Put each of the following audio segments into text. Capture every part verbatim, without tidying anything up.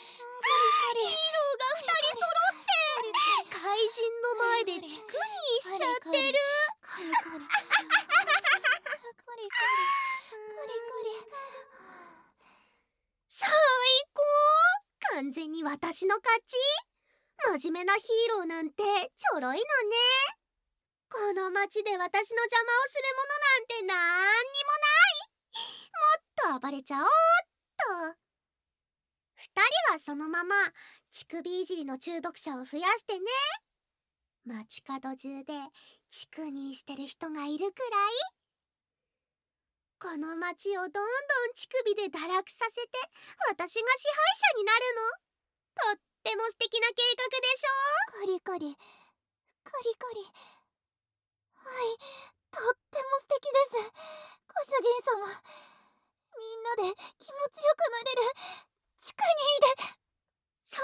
ヒーローがふたり揃って怪人の前でチクニーしちゃってる。 カリカリカリカリカリ最高。完全に私の勝ち。真面目なヒーローなんてちょろいのね。この街で私の邪魔をするものなんてなんにもない。もっと暴れちゃおうっと。二人はそのまま乳首いじりの中毒者を増やしてね。街角中でチクニーしてる人がいるくらい。この街をどんどん乳首で堕落させて私が支配者になるの。とっても素敵な計画でしょ。 カリカリカリカリ。はい、とっても素敵です、ご主人様。みんなで気持ちよくなれるチクニーで。 そう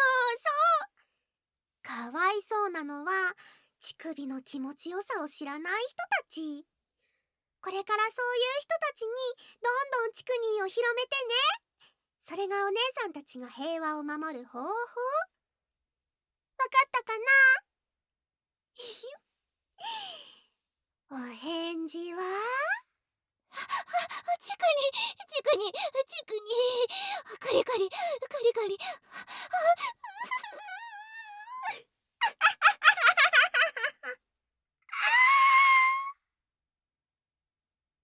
そう。かわいそうなのは乳首の気持ちよさを知らない人たち。これからそういう人たちにどんどんチクニーを広めてね。それがお姉さんたちが平和を守る方法。わかったかな？お返事は？ チクニーチクニーチクニー。カリカリカリカリ。